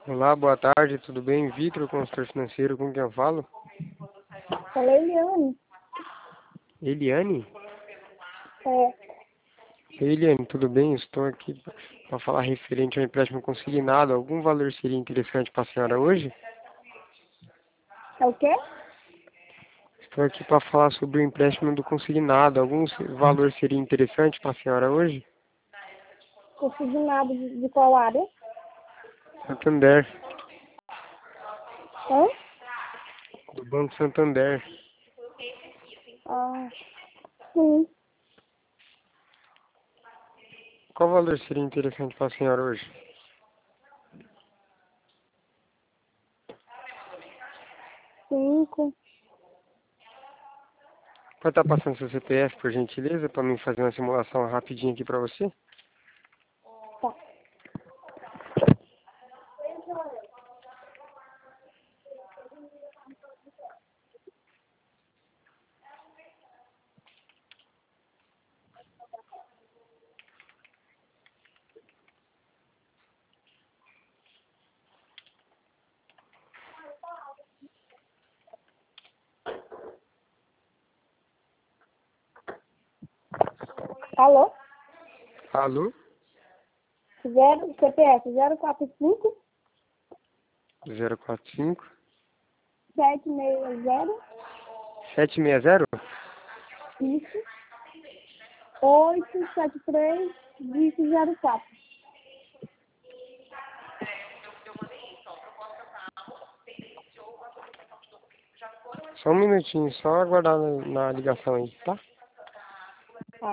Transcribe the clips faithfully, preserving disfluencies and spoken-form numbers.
Olá, boa tarde, tudo bem? Vitor, consultor financeiro, com quem eu falo? Fala, Eliane. Eliane? É, Eliane, tudo bem? Estou aqui para falar referente ao empréstimo consignado. Algum valor seria interessante para a senhora hoje? é o quê? Estou aqui para falar sobre o empréstimo do consignado. Algum se- valor seria interessante para a senhora hoje? Consignado de, de qual área? Santander, Hã? do Banco Santander. Ah, sim. Qual valor seria interessante para a senhora hoje? Cinco. Pode estar passando seu C P F, por gentileza, para mim fazer uma simulação rapidinho aqui para você? Tá. Alô? Alô? Zero, C P F zero quatro cinco zero quatro cinco sete seis zero sete seis zero? isso oito sete três vinte zero quatro. Só um minutinho, só aguardar na, na ligação aí, tá? Ah.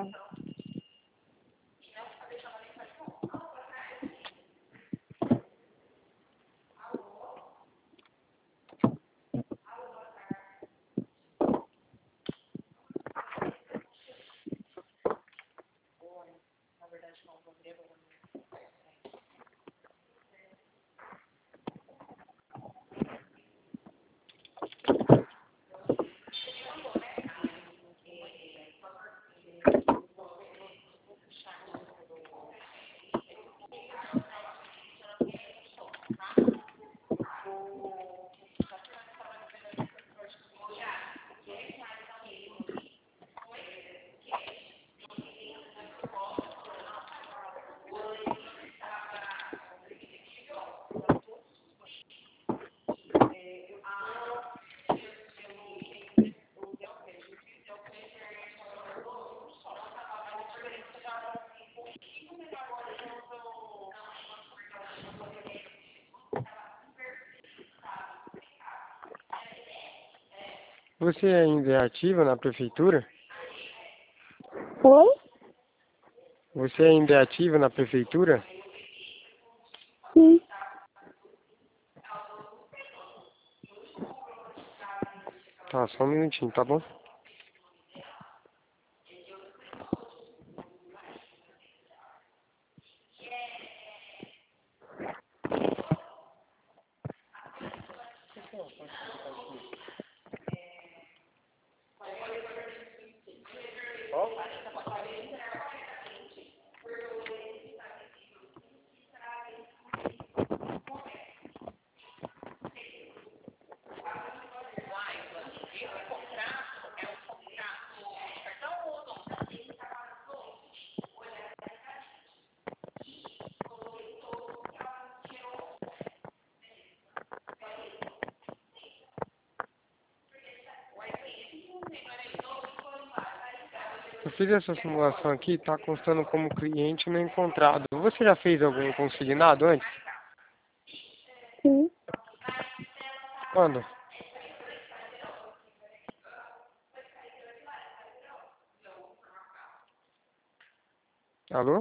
Você ainda é ativa na prefeitura? Oi? Você ainda é ativa na prefeitura? Sim. Tá, só um minutinho, tá bom? Eu fiz essa simulação aqui, tá constando como cliente não encontrado. Você já fez algum consignado antes? Sim. Quando? Alô?